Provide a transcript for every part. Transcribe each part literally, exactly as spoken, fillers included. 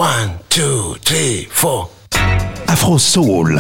One, two, three, four. Afro Soul,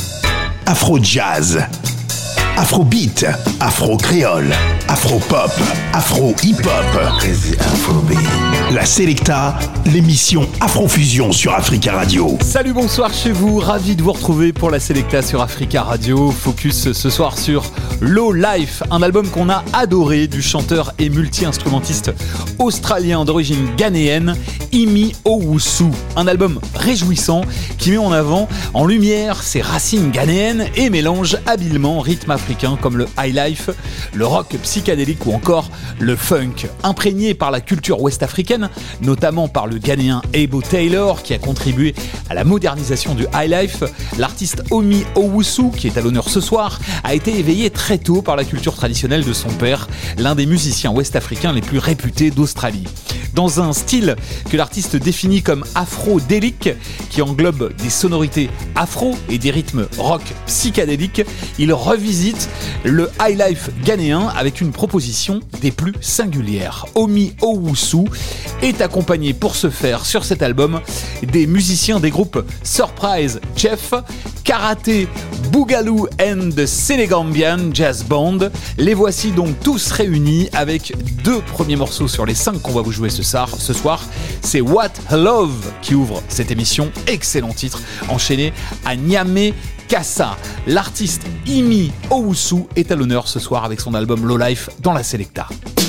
Afro Jazz, Afro Beat, Afro Créole, Afro Pop, Afro Hip Hop. Crazy Afrobeat. La Selecta, l'émission Afrofusion sur Africa Radio. Salut, bonsoir chez vous, ravi de vous retrouver pour la Selecta sur Africa Radio. Focus ce soir sur Low Life, un album qu'on a adoré du chanteur et multi-instrumentiste australien d'origine ghanéenne, Imi Owusu. Un album réjouissant qui met en avant, en lumière, ses racines ghanéennes et mélange habilement rythme africain comme le high life, le rock psychédélique ou encore le funk. Imprégné par la culture ouest-africaine, notamment par le Ghanéen Abo Taylor qui a contribué à la modernisation du high life, l'artiste Imi Owusu, qui est à l'honneur ce soir, a été éveillé très tôt par la culture traditionnelle de son père, l'un des musiciens ouest-africains les plus réputés d'Australie. Dans un style que l'artiste définit comme afro-délique, qui englobe des sonorités afro et des rythmes rock psychédéliques, il revisite le high life ghanéen avec une proposition des plus singulières. Imi Owusu est accompagné pour ce faire sur cet album des musiciens des groupes Surprise Chef, Karaté Boogaloo and the Senegambian Jazz Band. Les voici donc tous réunis avec deux premiers morceaux sur les cinq qu'on va vous jouer ce soir. Ce soir, c'est What a Love qui ouvre cette émission. Excellent titre, enchaîné à Niamey Kassa. L'artiste Imi Owusu est à l'honneur ce soir avec son album Low Life dans la Selecta.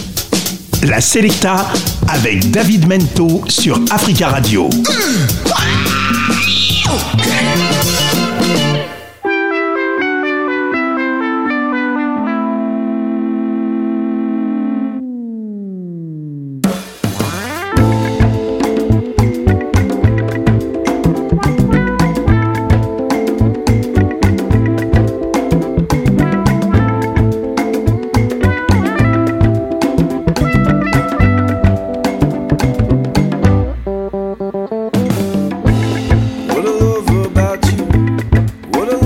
La Selecta avec David Mento sur Africa Radio. What I love about you, what I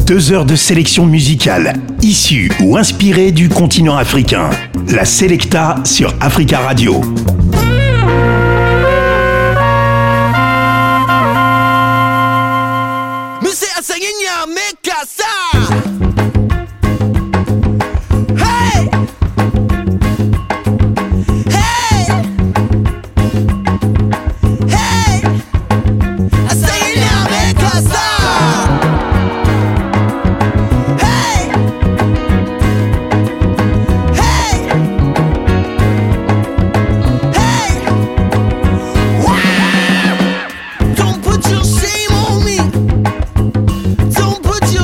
Deux heures de sélection musicale, issue ou inspirée du continent africain. La Selecta sur Africa Radio. Don't put your shame on me. Don't put your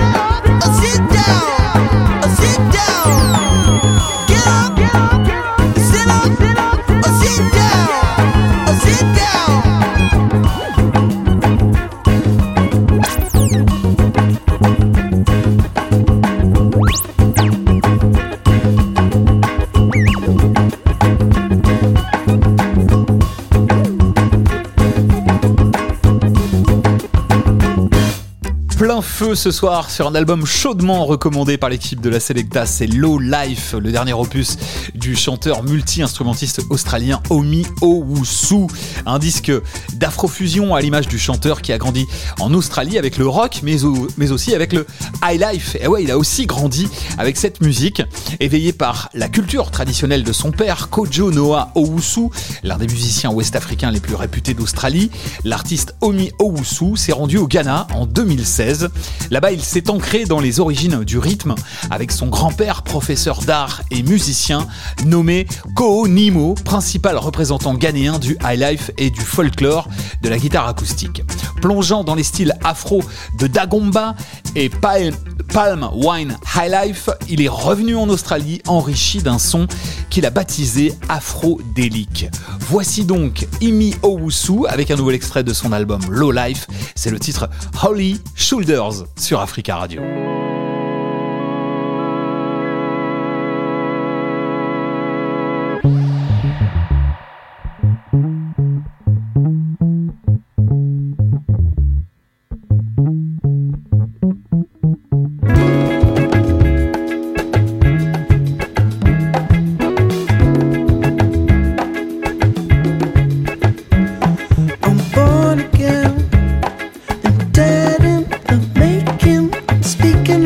Plein feu ce soir sur un album chaudement recommandé par l'équipe de la Selecta, c'est Low Life, le dernier opus du chanteur multi-instrumentiste australien Omi Owusu. Un disque d'afrofusion à l'image du chanteur qui a grandi en Australie avec le rock mais, au, mais aussi avec le high life. Et ouais, il a aussi grandi avec cette musique, éveillé par la culture traditionnelle de son père, Kojo Noah Owusu, l'un des musiciens ouest-africains les plus réputés d'Australie. L'artiste Omi Owusu s'est rendu au Ghana en deux mille seize. Là-bas, il s'est ancré dans les origines du rythme avec son grand-père, professeur d'art et musicien, nommé Koho Nimo, principal représentant ghanéen du highlife et du folklore de la guitare acoustique. Plongeant dans les styles afro de Dagomba et Palm, Palm Wine Highlife, il est revenu en Australie enrichi d'un son qu'il a baptisé Afro-Délique. Voici donc Imi Owusu avec un nouvel extrait de son album Low Life, c'est le titre Holy Shoulders sur Africa Radio. Speaking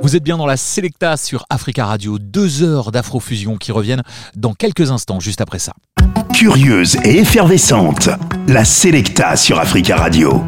Vous êtes bien dans la Selecta sur Africa Radio, deux heures d'afrofusion qui reviennent dans quelques instants, juste après ça. Curieuse et effervescente, la Selecta sur Africa Radio.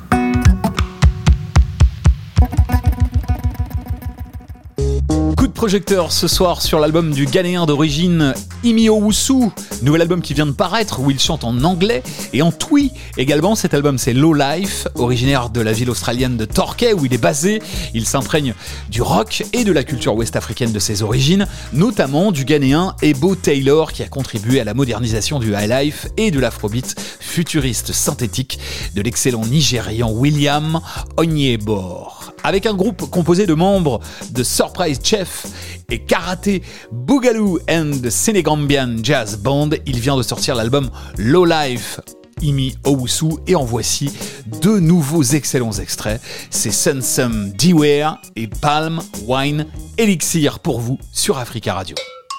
Coup de projecteur ce soir sur l'album du Ghanéen d'origine Imi Owusu, nouvel album qui vient de paraître où il chante en anglais et en twi également. Cet album c'est Low Life, originaire de la ville australienne de Torquay où il est basé. Il s'imprègne du rock et de la culture ouest-africaine de ses origines, notamment du Ghanéen Ebo Taylor qui a contribué à la modernisation du high life et de l'afrobeat futuriste synthétique de l'excellent Nigérian William Onyebor. Avec un groupe composé de membres de Surprise Chef et Karaté Boogaloo and the Senegambian Jazz Band, il vient de sortir l'album Low Life Imi Owusu et en voici deux nouveaux excellents extraits. C'est Sunsum Deware et Palm Wine Elixir pour vous sur Africa Radio.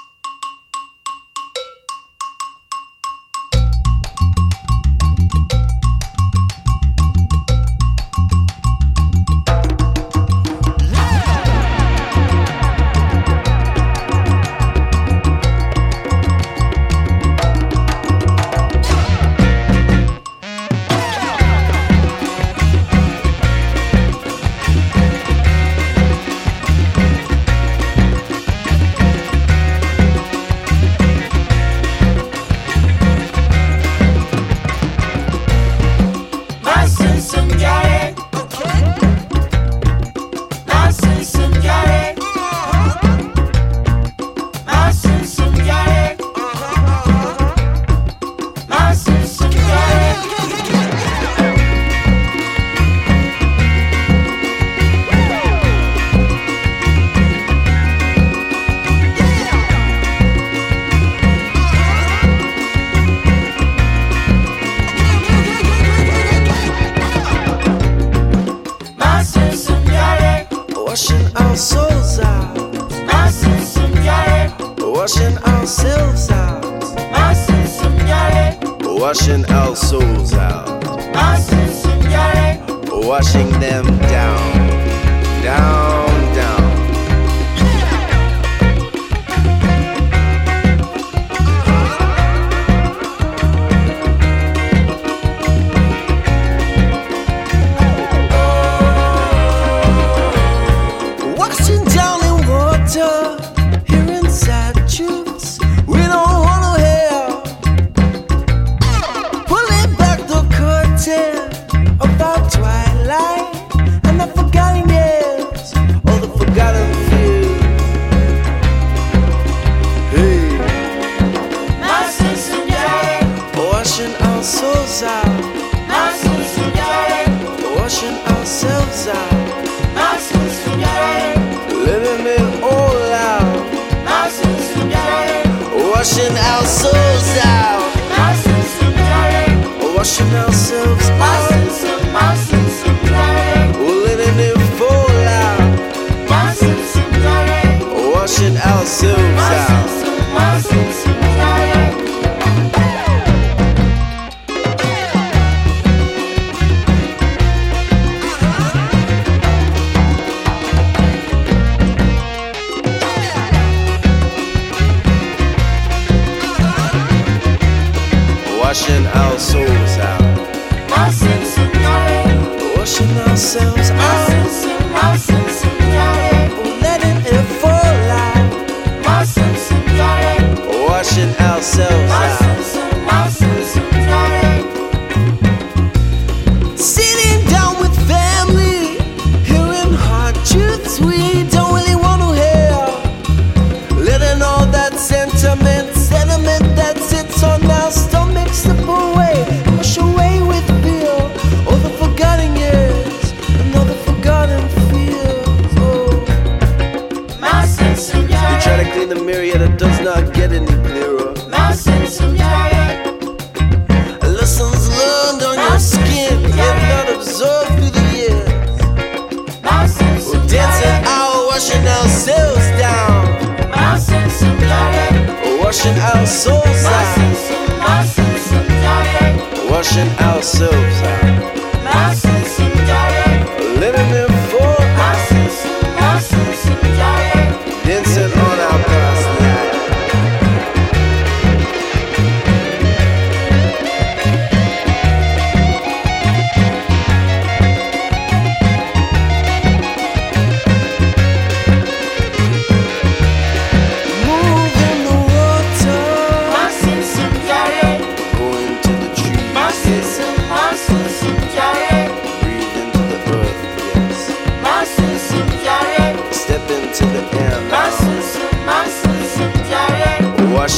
Washing ourselves out, living in full.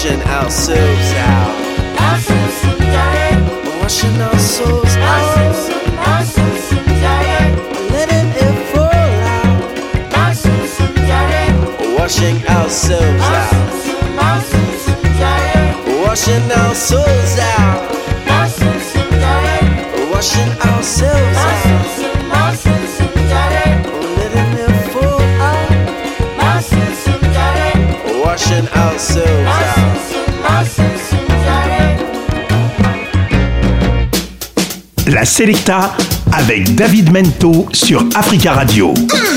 washing ourselves out. Washing our souls out. Letting it fall out. Washing ourselves out. Washing our souls out. Washing ourselves out. Letting it fall out. Washing ourselves out. La Selecta avec David Mento sur Africa Radio.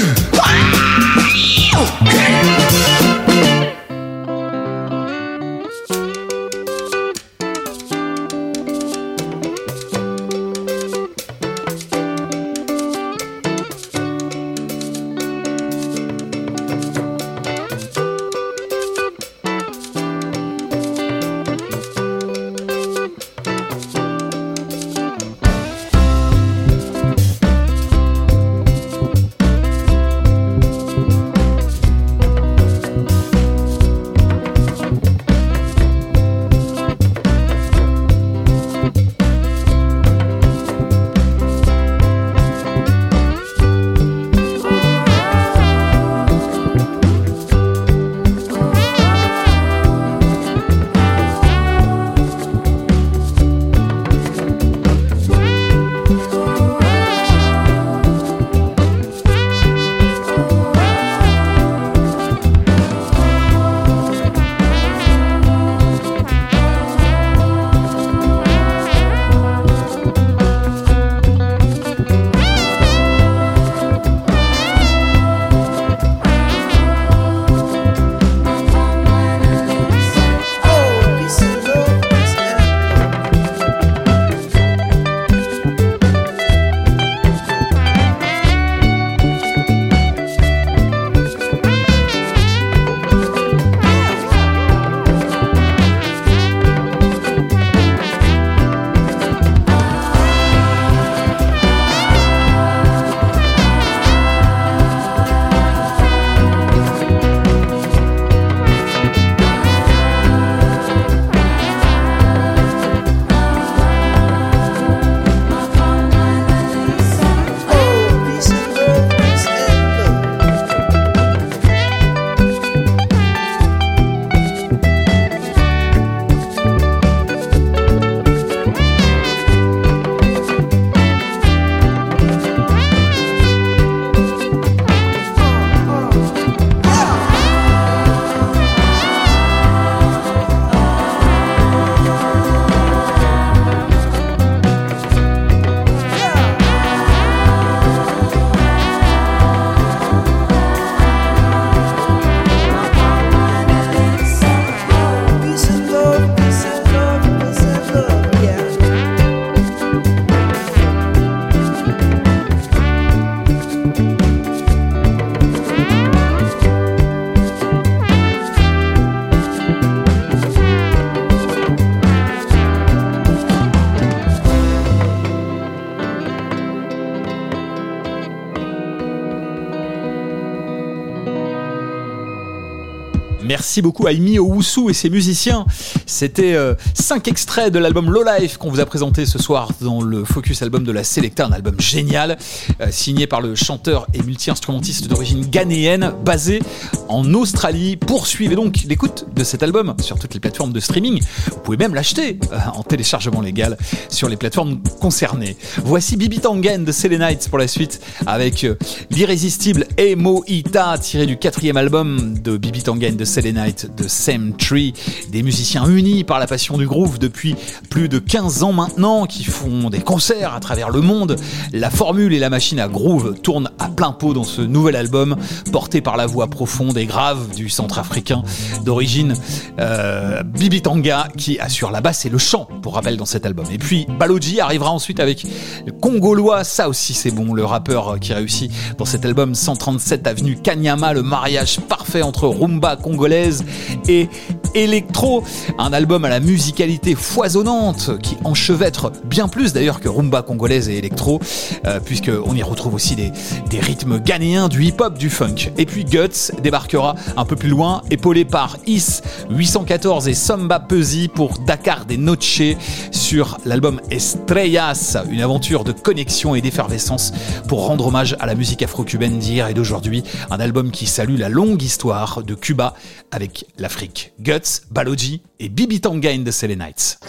Merci beaucoup à Imi Owusu et ses musiciens. C'était euh, cinq extraits de l'album Low Life qu'on vous a présenté ce soir dans le Focus Album de la Selecta, un album génial, euh, signé par le chanteur et multi-instrumentiste d'origine ghanéenne, basé en Australie. Poursuivez donc l'écoute de cet album sur toutes les plateformes de streaming. Vous pouvez même l'acheter euh, en téléchargement légal sur les plateformes concernées. Voici Bibi Tangen de Selenites pour la suite, avec euh, l'irrésistible Emo Ita, tiré du quatrième album de Bibi Tangen de Selenite, de Same Tree, des musiciens unis par la passion du groove depuis plus de quinze ans maintenant, qui font des concerts à travers le monde. La formule et la machine à groove tournent à plein pot dans ce nouvel album, porté par la voix profonde et grave du centrafricain d'origine euh, Bibi Tanga, qui assure la basse et le chant, pour rappel, dans cet album. Et puis Baloji arrivera ensuite avec le Congolois, ça aussi c'est bon, le rappeur qui réussit dans cet album cent trente-sept avenue Kanyama, le mariage parfait entre rumba congolaise et électro, un album à la musicalité foisonnante qui enchevêtre bien plus d'ailleurs que rumba congolaise et électro, euh, puisqu'on y retrouve aussi des, des rythmes ghanéens, du hip-hop, du funk. Et puis Guts débarquera un peu plus loin, épaulé par Is huit cent quatorze et Samba Pesi pour Dakar des Noche sur l'album Estrellas, une aventure de connexion et d'effervescence pour rendre hommage à la musique afro-cubaine d'hier et d'aujourd'hui, un album qui salue la longue histoire de Cuba avec l'Afrique. Guts, Baloji et Bibi Tanga and the Selenites.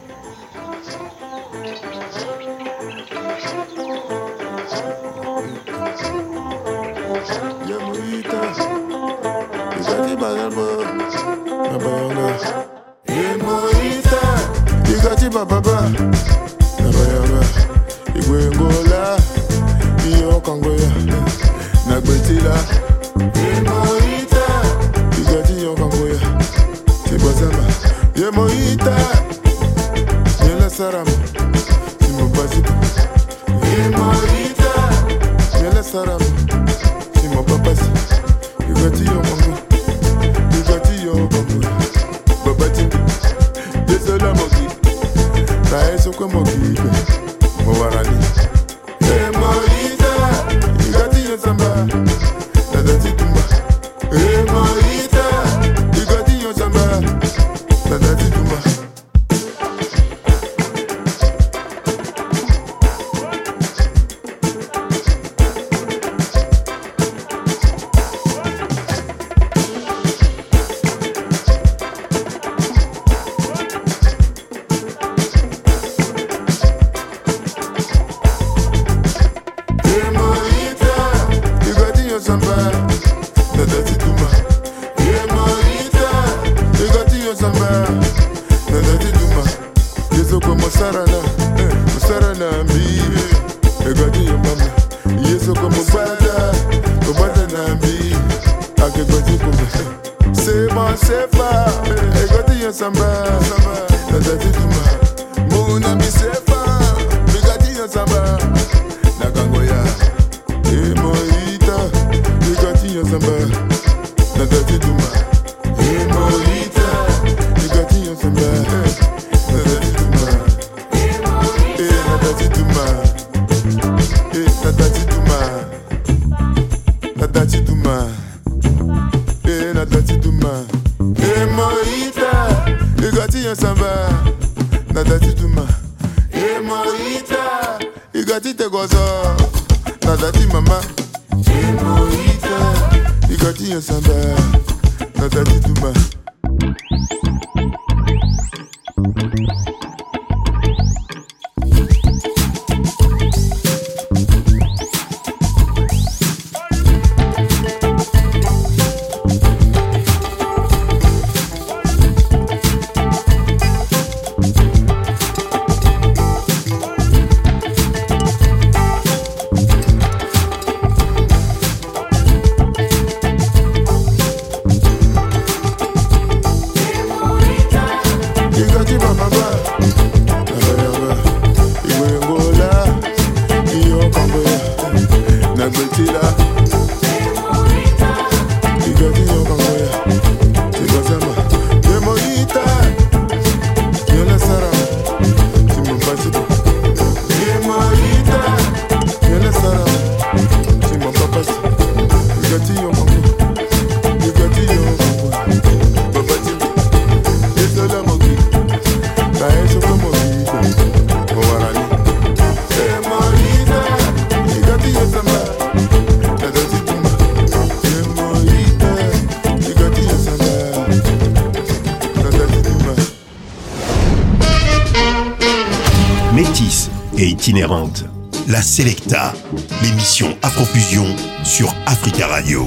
Métisse et itinérante, la Selecta, l'émission Afrofusion sur Africa Radio.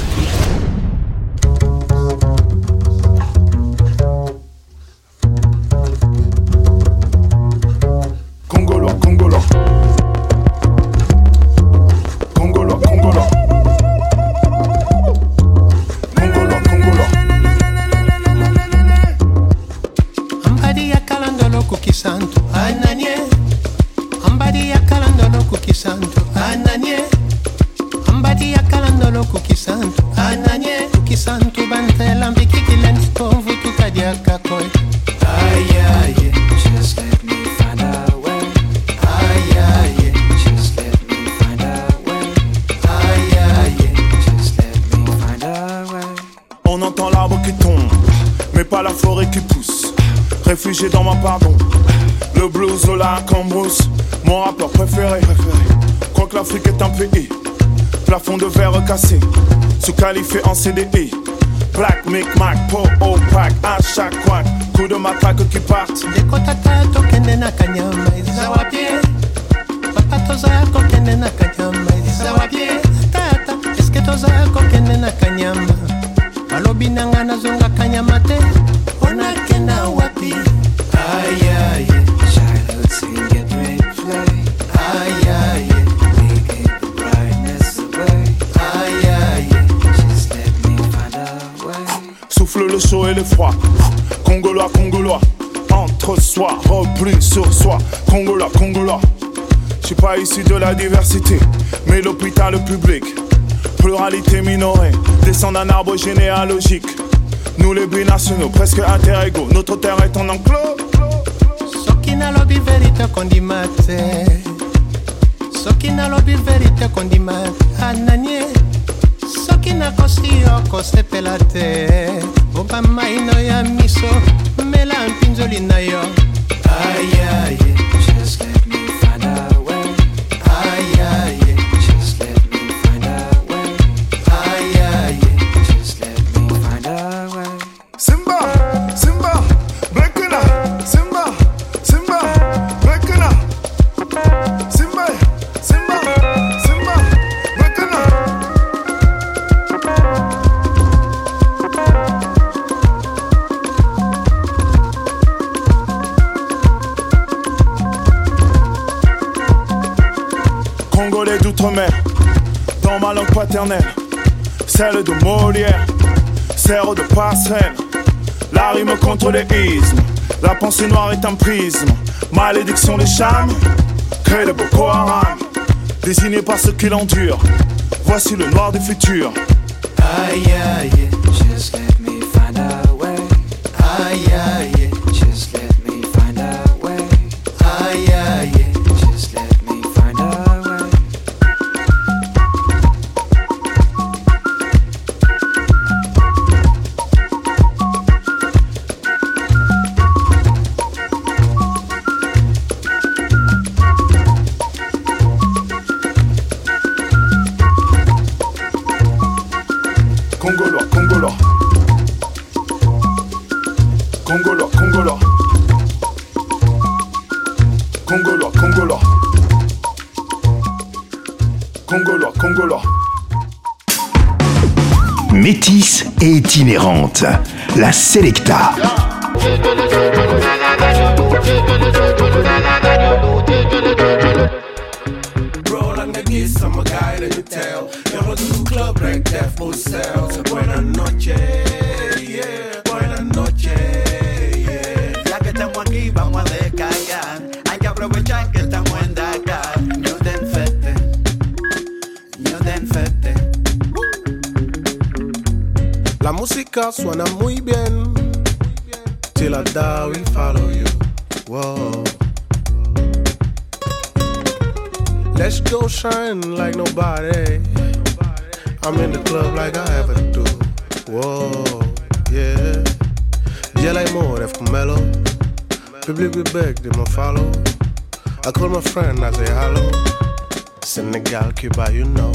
Congolo, Congolo. Congolo, Congolo. Congolo, Congolo. Ambadi akalandolo kukisantu ananye. Ambadi akalandolo kukisantu ananye. Ambadi akalandolo kukisantu ananye. Kukisantu bantela mbikiki lens konvu tuka réfugié dans ma pardon. Le blues, Zola, Cambrousse, mon rappeur préféré. Crois que l'Afrique est un pays, plafond de verre cassé, sous-qualifié en C D I. Black, Mic, Mac, Po, Opac, à chaque coin, coup de matraque qui partent. Dekotata tokende na kanyama izisa wapie. Papa toza kokende na kanyama izisa wapie. Tata, eske toza kokende na kanyama. Malobi nanga nazonga kanyama te. Ona kenda wapi. Ay, ay, ay. Childhood scene get red flag. Ay, ay, ay. We get the brightness away. Ay, ay, ay. Just let me find a way. Souffle le chaud et le froid. Congolois, Congolois, entre soi, repli sur soi. Congolois, Congolois. J'suis pas issu de la diversité, mais l'hôpital public. Pluralité minorée, descend d'un arbre généalogique. Nous les binationaux, presque interégaux. Notre terre est en enclos. Soki na lobby vérité kondimate. Soki na lobby vérité kondimate. Ananye. Soki na kosi oko sepelate. Oba maino ya miso. Mela mpinzoli na yo. Ay, ay, ay. Just let me find a way. Ay, ay, ay. Just let me find a way. Ay, ay, ay. Just let me find a way. Simba, Simba, Bekena, Simba, Simba, Bekena. Simba, Simba, Simba, Bekena. Congolais d'outre-mer, dans ma langue paternelle, celle de Molière, serre de passerelle, la rime contre les ismes, la pensée noire est un prisme, malédiction des charmes, crée de Boko Haram, désigné par ceux qui l'endurent, voici le noir du futur. Ay, ay, ay. Just let me find a way. Ay, ay, ay. Just let me find a way. Ay, ay, ay. Just let me find a way. Congolois, Congolois, Congolois, Congolois, Congolois, Congolois, Congolois, Congolois. Métisse et itinérante, la Selecta. Roll on the geese, I'm a guy that you tell. You're to club like that for sales. Buenas noches, yeah. Buenas noches, yeah. Ya que estamos aquí, vamos a descargar. Hay que aprovechar que estamos en Dakar. New Den Fete, New Den Fete. La música suena muy bien. Till I die, we follow you. Whoa. Let's go shine like nobody. I'm in the club like I ever do. Whoa, yeah. Gel amore from Mellow. Public we beg, they me follow. I call my friend, I say hello. Senegal, Cuba, you know.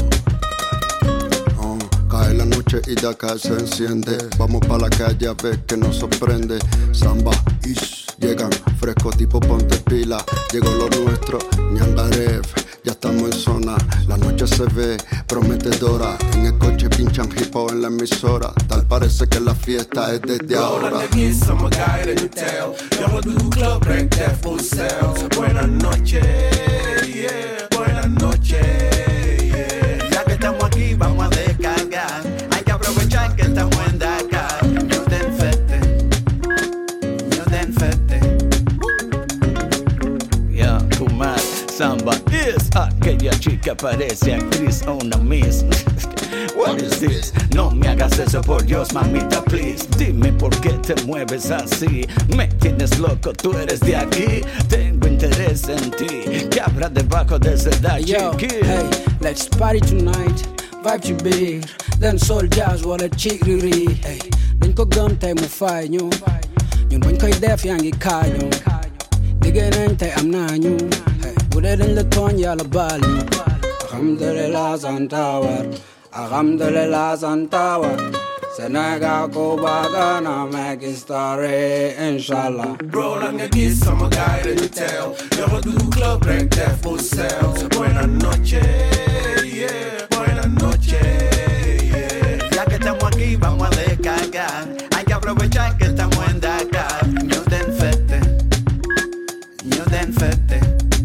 Cae la noche y de acá se enciende. Vamos pa' la calle a ver que nos sorprende. Samba, ish, llegan fresco tipo ponte pila. Llegó lo nuestro, Ñangarev. Ya estamos en zona, la noche se ve prometedora. En el coche pinchan hip hop en la emisora. Tal parece que la fiesta es desde ahora. Roll on the geese, I'm a guy that you tell. You're to club like that for sales. Buenas noches, yeah. Buenas noches, yeah. Ya que estamos aquí, vamos a descargar. Hay que aprovechar que estamos en Dakar. New Den Fete, New Den Fete. Yeah, Kumar, Samba es aquella chica parece actriz o una miss. What is this? No me hagas eso por Dios, mamita, please. Dime por qué te mueves así. Me tienes loco, tú eres de aquí. Tengo interés en ti. ¿Qué habrá debajo de ese dashiki? Hey, let's party tonight. Vibe ci biir. Dan sol jazz wala chick riri. Hey, dañ ko gëm tey mu fay ñu. Yun bañ koy def yaa ngi kaañu liggéey nañ tey am naa ñu bu dee dañ la tooñ yàlla baal ñu alhamdulillah santawar alhamdulillah santawar Senegal ko baga na make story inshallah. Roll on your kiss, I'm a guy that you tell. Yo do club break death for sale. Buena noche, yeah. Buena noche, yeah. Ya que estamos aquí, vamos a descargar. Hay que aprovechar que estamos en Dakar. New den fete, new den fete.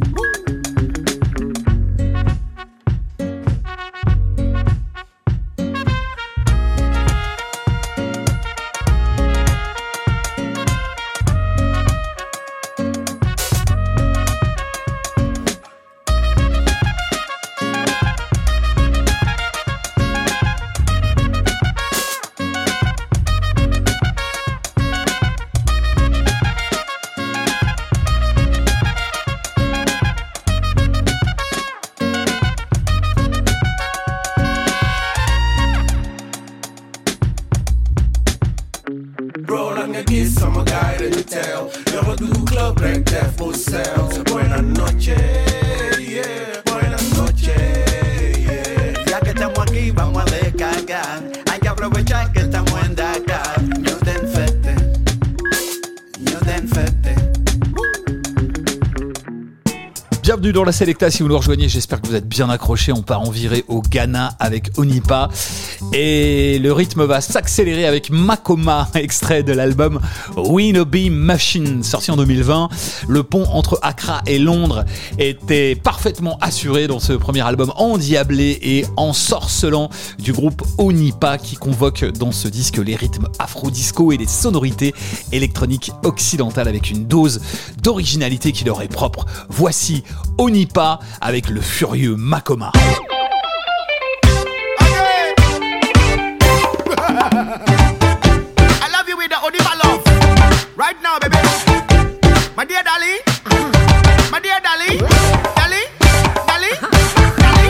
I'm a guy that you tell. Yo do club break death for sale. Buena noche, yeah. Buena noche, yeah. Ya que estamos aquí, vamos a descargar. Hay que aprovechar que estamos en Dakar. New den fete, new den fete. Bienvenue dans la Selecta, si vous nous rejoignez, j'espère que vous êtes bien accrochés. On part en virée au Ghana avec Onipa et le rythme va s'accélérer avec Makoma, extrait de l'album Winobie Machine, sorti en deux mille vingt. Le pont entre Accra et Londres était parfaitement assuré dans ce premier album endiablé et ensorcelant du groupe Onipa, qui convoque dans ce disque les rythmes afro-disco et les sonorités électroniques occidentales avec une dose d'originalité qui leur est propre. Voici Onipa avec le furieux Makoma. I love you with the Onipa love. Right now, baby. My dear Dolly. My dear Dolly. Dolly. Dolly. Dolly.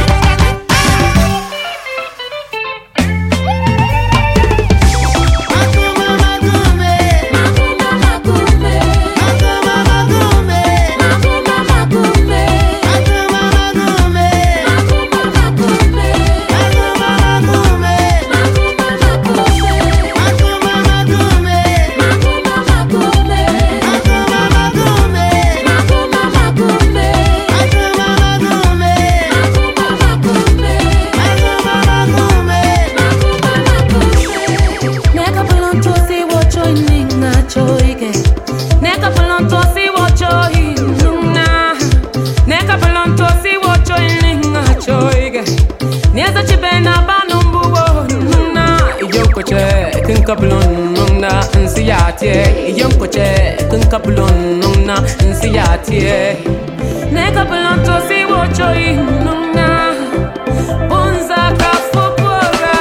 Kabulon nungna nsiyate yonkoche kun kabulon nungna nsiyate ne kabulon to si wocho nungna bonza ka fopora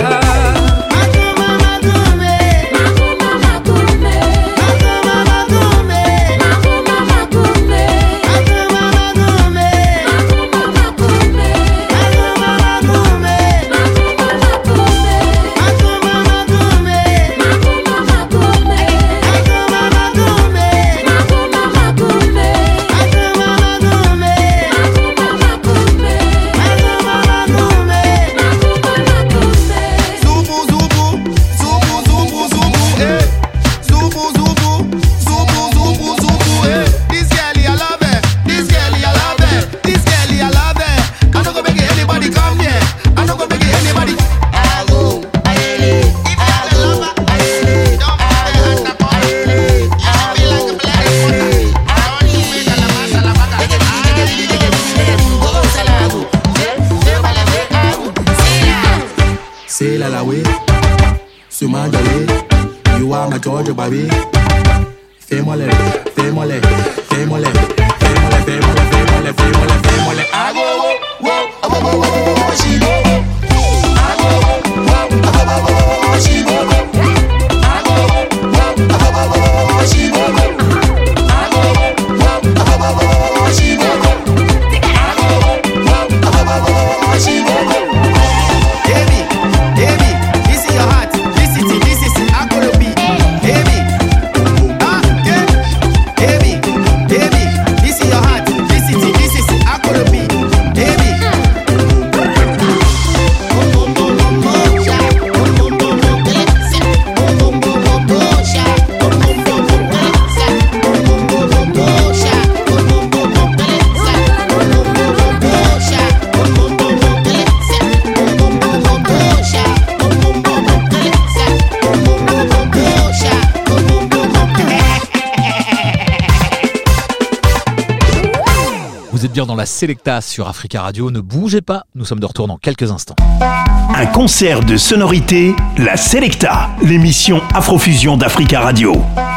Georgia baby, fais-moi les, fais-moi les, fais-moi les, fais-moi les, fais-moi les, fais-moi les, fais-moi les, fais-moi les. I go, wo, wo, wo, wo, wo, she go. I go, wo, wo, wo, wo, she go. I go, wo, wo, wo, wo, she go. I go, wo, wo, wo, she go. I go, wo, wo, wo, she go. Baby, baby, this is your heart, this is it, this is it, I go to be. Baby, Vous êtes bien dans la Selecta sur Africa Radio. Ne bougez pas, nous sommes de retour dans quelques instants. Un concert de sonorité, la Selecta, l'émission Afrofusion d'Africa Radio.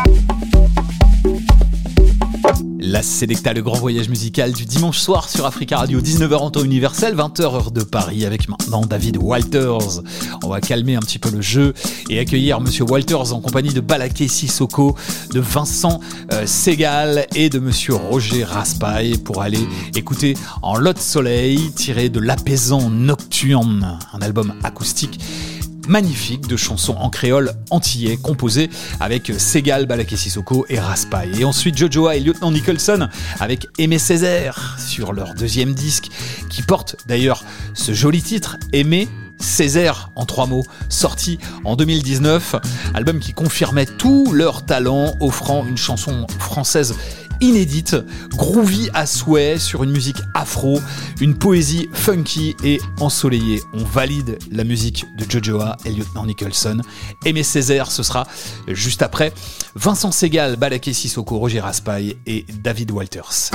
La Selecta, le grand voyage musical du dimanche soir sur Africa Radio, dix-neuf heures en temps universel, vingt heures heure de Paris, avec maintenant David Walters. On va calmer un petit peu le jeu et accueillir Monsieur Walters en compagnie de Balaké Sissoko, de Vincent euh, Segal et de Monsieur Roger Raspail pour aller écouter En Lot de Soleil, tiré de L'Apaisant Nocturne, un album acoustique magnifique de chansons en créole antillais composées avec Segal, Balaké Sissoko et Raspail. Et ensuite Jojoa et Lieutenant Nicholson avec Aimé Césaire sur leur deuxième disque qui porte d'ailleurs ce joli titre, Aimé Césaire en trois mots, sorti en deux mille dix-neuf, album qui confirmait tout leur talent, offrant une chanson française inédite, groovy à souhait sur une musique afro, une poésie funky et ensoleillée. On valide la musique de Jojoa et Lieutenant Nicholson. Aimé Césaire, ce sera juste après. Vincent Segal, Balaké Sissoko, Roger Raspail et David Walters.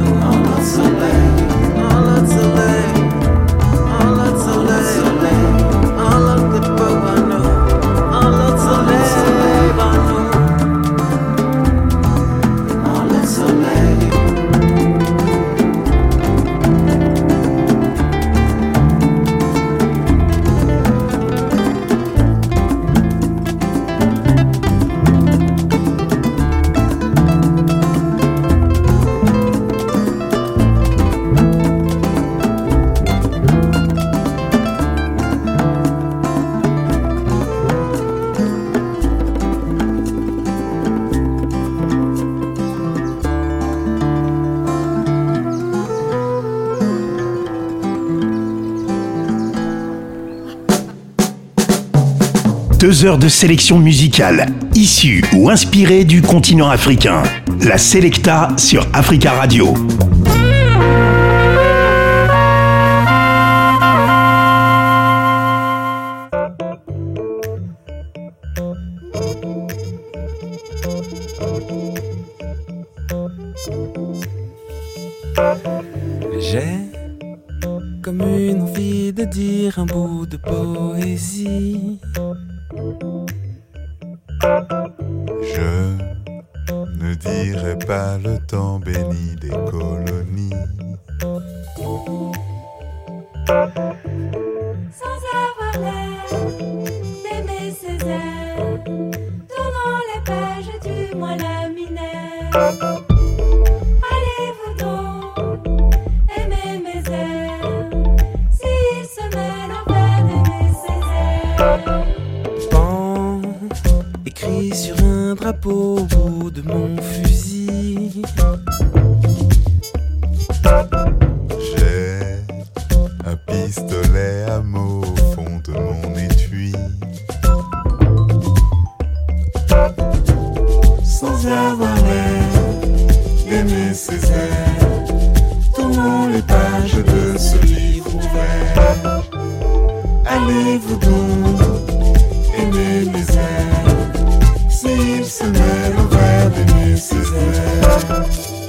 Soleil. Deux heures de sélection musicale, issue ou inspirée du continent africain. La Selecta sur Africa Radio. J'ai comme une envie de dire un bout de poésie. Je ne dirai pas le temps béni des colonies. Sans avoir l'air d'aimer ses airs, tournant les pages du mois laminaire. Allez-vous donc aimer mes airs, s'ils se mêlent au verre d'aimer ses airs. Pan, écrit sur un drapeau au bout de mon fusil. J'ai un pistolet à mots au fond de mon étui. Sans avoir l'air d'aimer ses airs, tournons les pages de ce livre ouvert. Allez-vous donc aimer mes airs, s'ils se mêlent au verre d'aimer ses airs.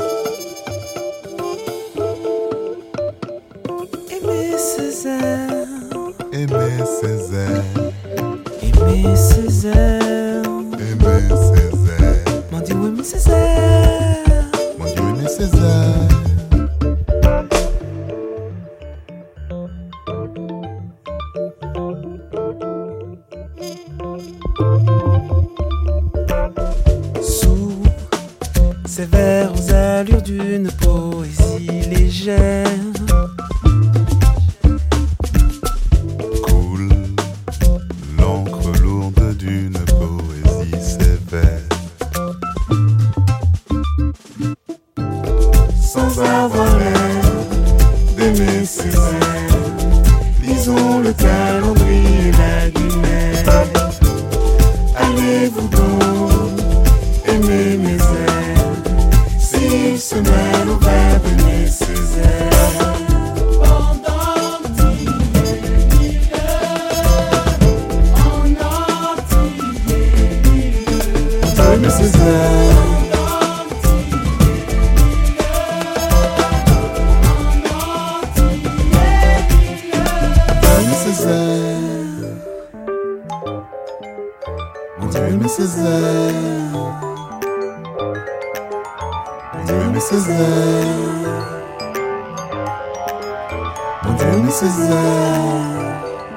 Aimer ses airs, Aimer ses airs, aimer ses airs, aimer ses airs. mon Dieu, aimer ses airs. Mon Dieu, aimer ses airs. Sous ces vers aux allures d'une poésie légère, Coule l'encre lourde d'une poésie sévère. Sans avoir l'air d'aimer ses airs, lisons le calendrier lagunaire. Allez-vous donc aimer mes airs, s'ils se mêlent au verre d'aimer ses airs. Pendant dix mille heures, en entier, aimer ses airs. Mon Dieu, aimer ses airs. Mon Dieu, aimer ses airs. Mon Dieu, aimer ses airs.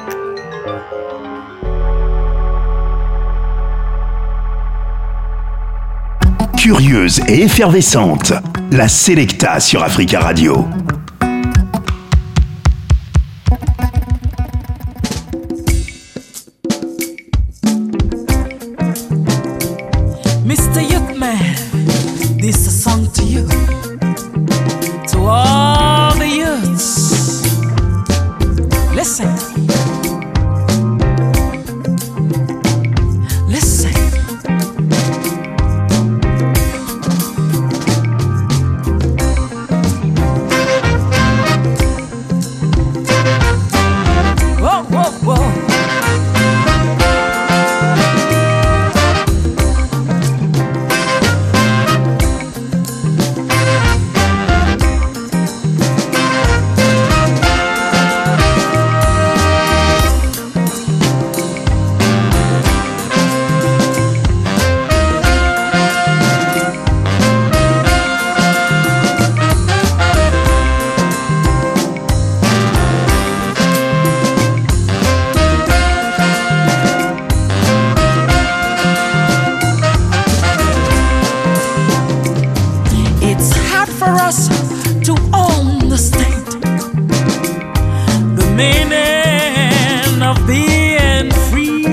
Curieuse et effervescente, la Selecta sur Africa Radio. Mister Youth Man, this is a song to you, to all the youths. Listen, listen. Whoa, whoa, whoa. It's hard for us to understand the meaning of being free.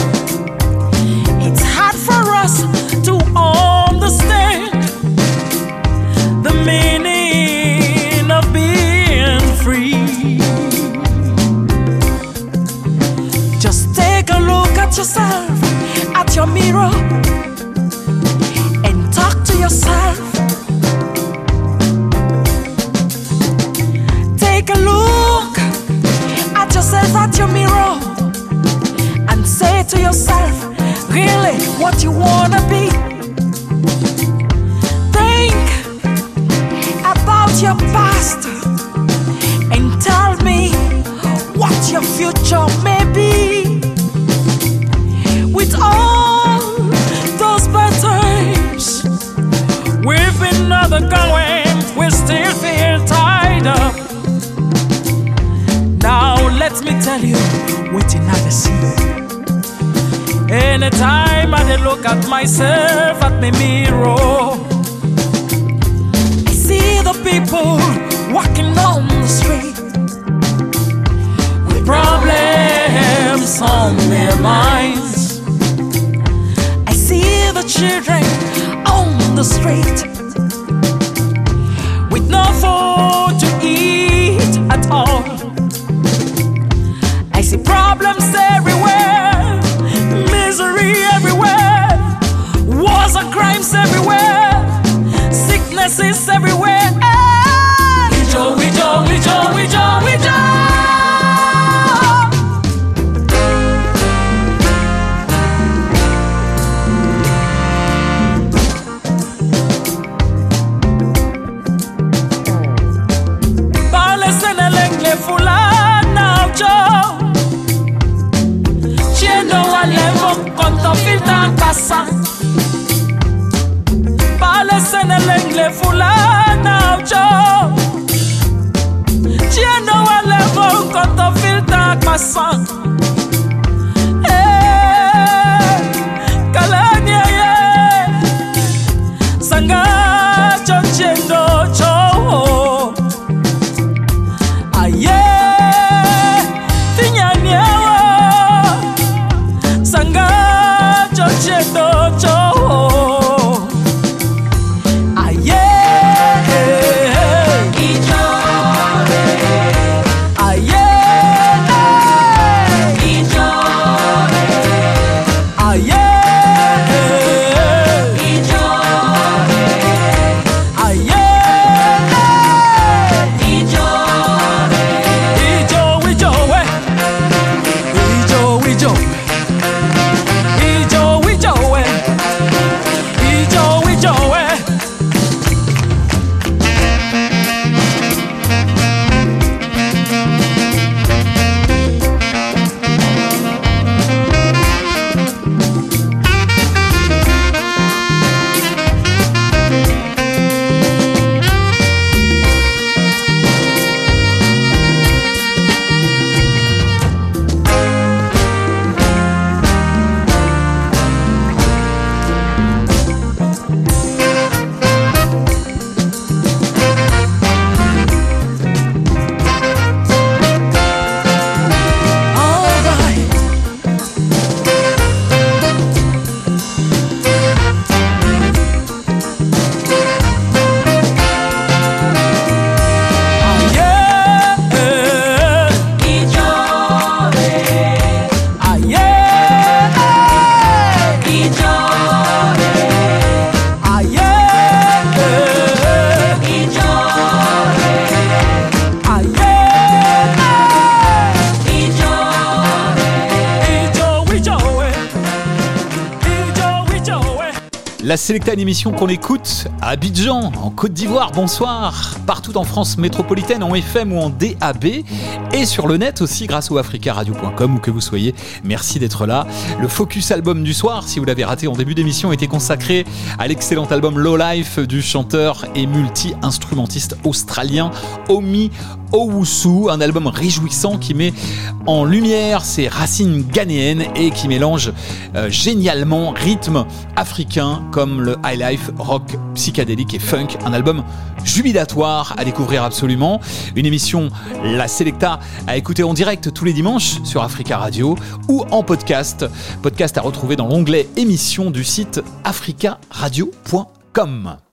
It's hard for us to understand the meaning of being free. Just take a look at yourself at your mirror and talk to yourself. Take a look at yourself at your mirror and say to yourself, really what you wanna be. Think about your past and tell me what your future may be. With all those bad times we've been undergoing, we still feel tied up. Now let me tell you waiting at the sea. Anytime I look at myself at my mirror, I see the people walking on the street with problems on their minds. I see the children on the street with no food to eat at all. I see problems everywhere, misery everywhere, wars and crimes everywhere, sicknesses everywhere. We jo, we jo, we jo, we jo, we jo. Bale senelenge fulana jo. Cielo alevo conto filta passa. Bale senelenge fulana jo. Cielo alevo conto filta passa. Eh, kalanya ye. Sanga cho ciendo cho. Aye, tinyanya. Sanga cho ciendo cho. Aye, ijo. Aye, ijo. Aye, ijo. Aye, ijo. Ijo, ijo, we. Ijo, ijo. Ijo, ijo, we. Ijo, ijo, we. La Selecta, une émission qu'on écoute à Abidjan, en Côte d'Ivoire, bonsoir, partout en France métropolitaine, en F M ou en D A B, et sur le net aussi grâce au africa radio point com, où que vous soyez, merci d'être là. Le Focus album du soir, si vous l'avez raté en début d'émission, était consacré à l'excellent album Low Life du chanteur et multi-instrumentiste australien Omi Owusu, un album réjouissant qui met en lumière ses racines ghanéennes et qui mélange euh, génialement rythme africain comme le high life, rock, psychédélique et funk. Un album jubilatoire à découvrir absolument. Une émission, La Selecta, à écouter en direct tous les dimanches sur Africa Radio ou en podcast. Podcast à retrouver dans l'onglet émissions du site africa radio point com.